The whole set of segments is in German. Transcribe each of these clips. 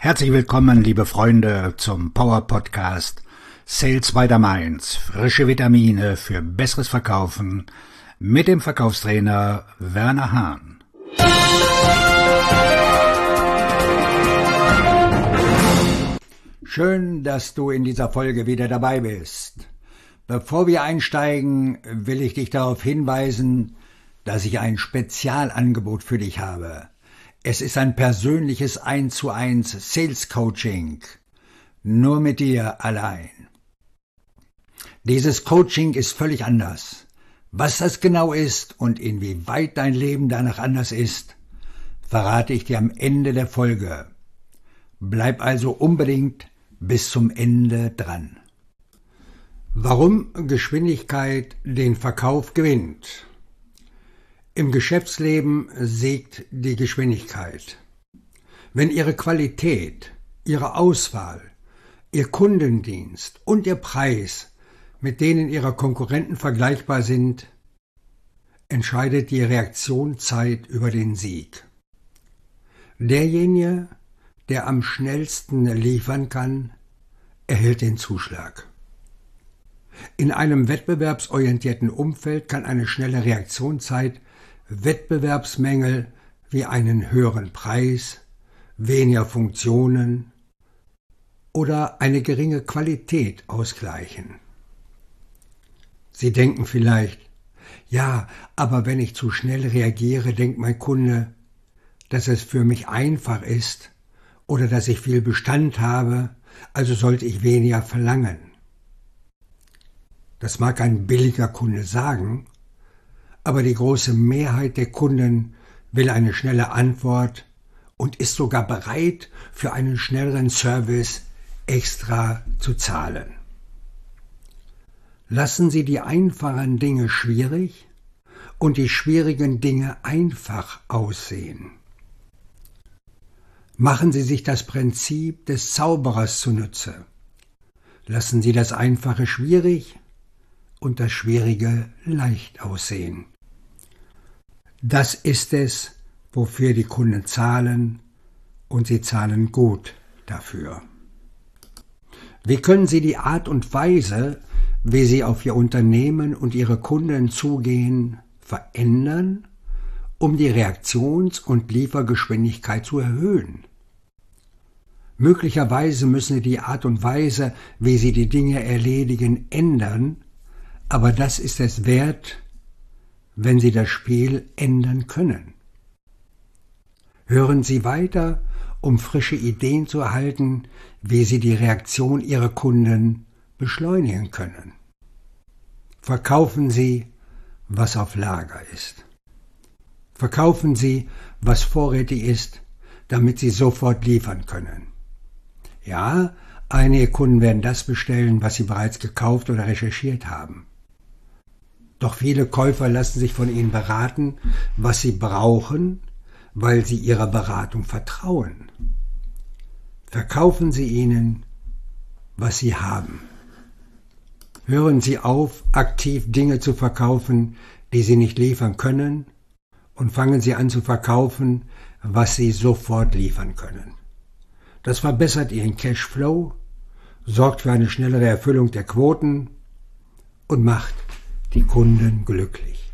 Herzlich willkommen, liebe Freunde, zum Power Podcast Sales by the Mainz. Frische Vitamine für besseres Verkaufen mit dem Verkaufstrainer Werner Hahn. Schön, dass du in dieser Folge wieder dabei bist. Bevor wir einsteigen, will ich dich darauf hinweisen, dass ich ein Spezialangebot für dich habe. Es ist ein persönliches 1:1 Sales Coaching, nur mit dir allein. Dieses Coaching ist völlig anders. Was das genau ist und inwieweit dein Leben danach anders ist, verrate ich dir am Ende der Folge. Bleib also unbedingt bis zum Ende dran. Warum Geschwindigkeit den Verkauf gewinnt? Im Geschäftsleben siegt die Geschwindigkeit. Wenn Ihre Qualität, Ihre Auswahl, Ihr Kundendienst und Ihr Preis mit denen Ihrer Konkurrenten vergleichbar sind, entscheidet die Reaktionszeit über den Sieg. Derjenige, der am schnellsten liefern kann, erhält den Zuschlag. In einem wettbewerbsorientierten Umfeld kann eine schnelle Reaktionszeit Wettbewerbsmängel wie einen höheren Preis, weniger Funktionen oder eine geringe Qualität ausgleichen. Sie denken vielleicht, ja, aber wenn ich zu schnell reagiere, denkt mein Kunde, dass es für mich einfach ist oder dass ich viel Bestand habe, also sollte ich weniger verlangen. Das mag ein billiger Kunde sagen, aber die große Mehrheit der Kunden will eine schnelle Antwort und ist sogar bereit, für einen schnelleren Service extra zu zahlen. Lassen Sie die einfachen Dinge schwierig und die schwierigen Dinge einfach aussehen. Machen Sie sich das Prinzip des Zauberers zunutze. Lassen Sie das Einfache schwierig und das Schwierige leicht aussehen. Das ist es, wofür die Kunden zahlen, und sie zahlen gut dafür. Wie können Sie die Art und Weise, wie Sie auf Ihr Unternehmen und Ihre Kunden zugehen, verändern, um die Reaktions- und Liefergeschwindigkeit zu erhöhen? Möglicherweise müssen Sie die Art und Weise, wie Sie die Dinge erledigen, ändern, aber das ist es wert, wenn Sie das Spiel ändern können. Hören Sie weiter, um frische Ideen zu erhalten, wie Sie die Reaktion Ihrer Kunden beschleunigen können. Verkaufen Sie, was auf Lager ist. Verkaufen Sie, was vorrätig ist, damit Sie sofort liefern können. Ja, einige Kunden werden das bestellen, was sie bereits gekauft oder recherchiert haben. Doch viele Käufer lassen sich von Ihnen beraten, was sie brauchen, weil sie Ihrer Beratung vertrauen. Verkaufen Sie ihnen, was sie haben. Hören Sie auf, aktiv Dinge zu verkaufen, die Sie nicht liefern können, und fangen Sie an zu verkaufen, was Sie sofort liefern können. Das verbessert Ihren Cashflow, sorgt für eine schnellere Erfüllung der Quoten und macht die Kunden glücklich.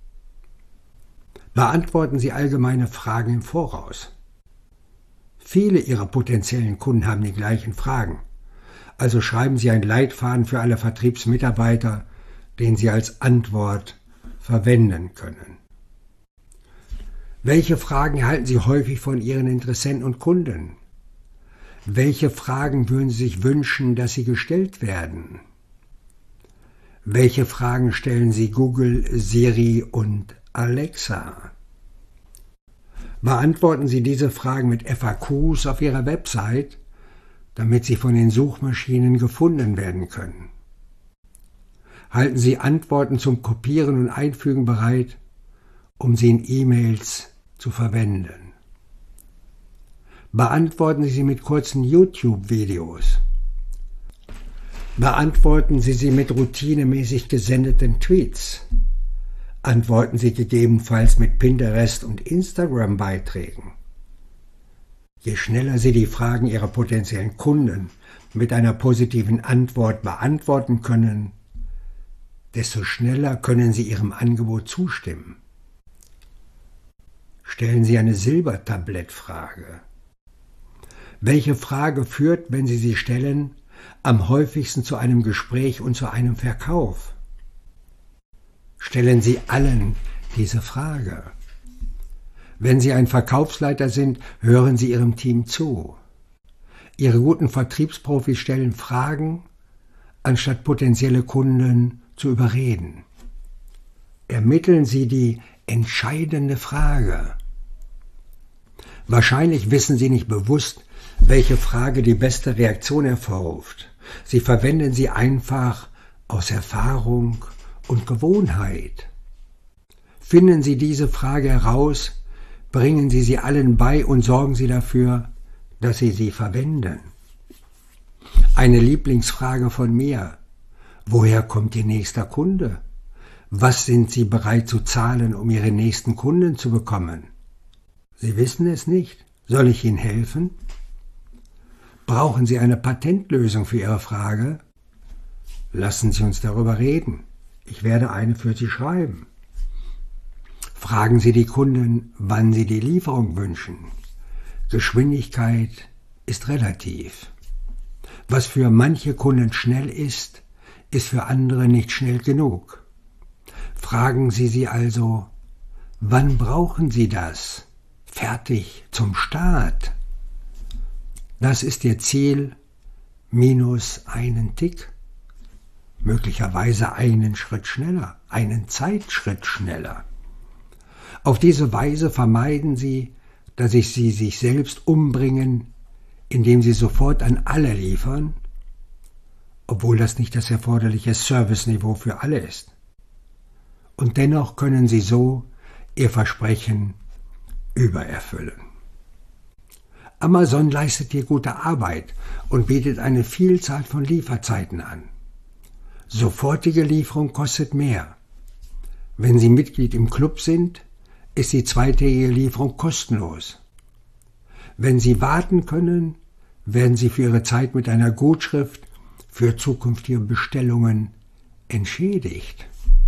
Beantworten Sie allgemeine Fragen im Voraus. Viele Ihrer potenziellen Kunden haben die gleichen Fragen. Also schreiben Sie einen Leitfaden für alle Vertriebsmitarbeiter, den Sie als Antwort verwenden können. Welche Fragen erhalten Sie häufig von Ihren Interessenten und Kunden? Welche Fragen würden Sie sich wünschen, dass sie gestellt werden? Welche Fragen stellen Sie Google, Siri und Alexa? Beantworten Sie diese Fragen mit FAQs auf Ihrer Website, damit sie von den Suchmaschinen gefunden werden können. Halten Sie Antworten zum Kopieren und Einfügen bereit, um sie in E-Mails zu verwenden. Beantworten Sie sie mit kurzen YouTube-Videos. Beantworten Sie sie mit routinemäßig gesendeten Tweets. Antworten Sie gegebenenfalls mit Pinterest und Instagram-Beiträgen. Je schneller Sie die Fragen Ihrer potenziellen Kunden mit einer positiven Antwort beantworten können, desto schneller können Sie Ihrem Angebot zustimmen. Stellen Sie eine Silbertablettfrage. Welche Frage führt, wenn Sie sie stellen, am häufigsten zu einem Gespräch und zu einem Verkauf? Stellen Sie allen diese Frage. Wenn Sie ein Verkaufsleiter sind, hören Sie Ihrem Team zu. Ihre guten Vertriebsprofis stellen Fragen, anstatt potenzielle Kunden zu überreden. Ermitteln Sie die entscheidende Frage. Wahrscheinlich wissen Sie nicht bewusst, welche Frage die beste Reaktion hervorruft. Sie verwenden sie einfach aus Erfahrung und Gewohnheit. Finden Sie diese Frage heraus, bringen Sie sie allen bei und sorgen Sie dafür, dass Sie sie verwenden. Eine Lieblingsfrage von mir: Woher kommt Ihr nächster Kunde? Was sind Sie bereit zu zahlen, um Ihre nächsten Kunden zu bekommen? Sie wissen es nicht. Soll ich Ihnen helfen? Brauchen Sie eine Patentlösung für Ihre Frage? Lassen Sie uns darüber reden. Ich werde eine für Sie schreiben. Fragen Sie die Kunden, wann sie die Lieferung wünschen. Geschwindigkeit ist relativ. Was für manche Kunden schnell ist, ist für andere nicht schnell genug. Fragen Sie sie also, wann brauchen Sie das? Fertig zum Start. Das ist Ihr Ziel, minus einen Tick. Möglicherweise einen Schritt schneller, einen Zeitschritt schneller. Auf diese Weise vermeiden Sie, dass Sie sich selbst umbringen, indem Sie sofort an alle liefern, obwohl das nicht das erforderliche Serviceniveau für alle ist. Und dennoch können Sie so Ihr Versprechen übererfüllen. Amazon leistet hier gute Arbeit und bietet eine Vielzahl von Lieferzeiten an. Sofortige Lieferung kostet mehr. Wenn Sie Mitglied im Club sind, ist die zweitägige Lieferung kostenlos. Wenn Sie warten können, werden Sie für Ihre Zeit mit einer Gutschrift für zukünftige Bestellungen entschädigt.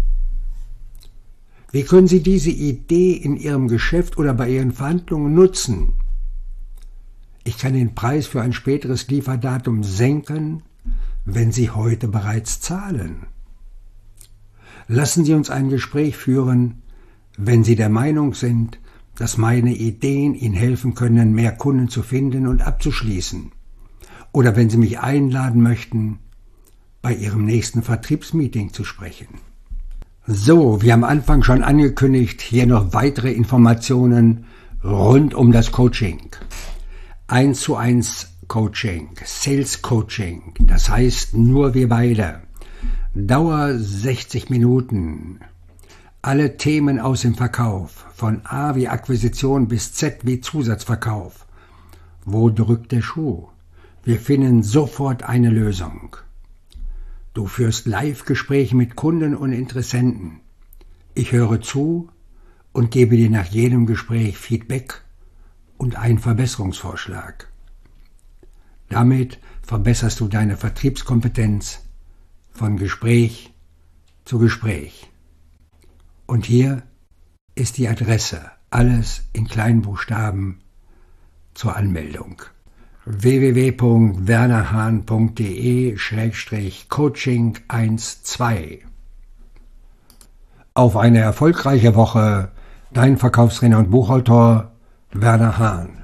Wie können Sie diese Idee in Ihrem Geschäft oder bei Ihren Verhandlungen nutzen? Ich kann den Preis für ein späteres Lieferdatum senken, wenn Sie heute bereits zahlen. Lassen Sie uns ein Gespräch führen, wenn Sie der Meinung sind, dass meine Ideen Ihnen helfen können, mehr Kunden zu finden und abzuschließen. Oder wenn Sie mich einladen möchten, bei Ihrem nächsten Vertriebsmeeting zu sprechen. So, wie am Anfang schon angekündigt, hier noch weitere Informationen rund um das Coaching. 1:1 Coaching, Sales Coaching, das heißt nur wir beide. Dauer 60 Minuten. Alle Themen aus dem Verkauf, von A wie Akquisition bis Z wie Zusatzverkauf. Wo drückt der Schuh? Wir finden sofort eine Lösung. Du führst Live-Gespräche mit Kunden und Interessenten. Ich höre zu und gebe dir nach jedem Gespräch Feedback und einen Verbesserungsvorschlag. Damit verbesserst du deine Vertriebskompetenz von Gespräch zu Gespräch. Und hier ist die Adresse, alles in kleinen Buchstaben zur Anmeldung. www.wernerhahn.de/coaching12. Auf eine erfolgreiche Woche, dein Verkaufstrainer und Buchautor Werner Hahn.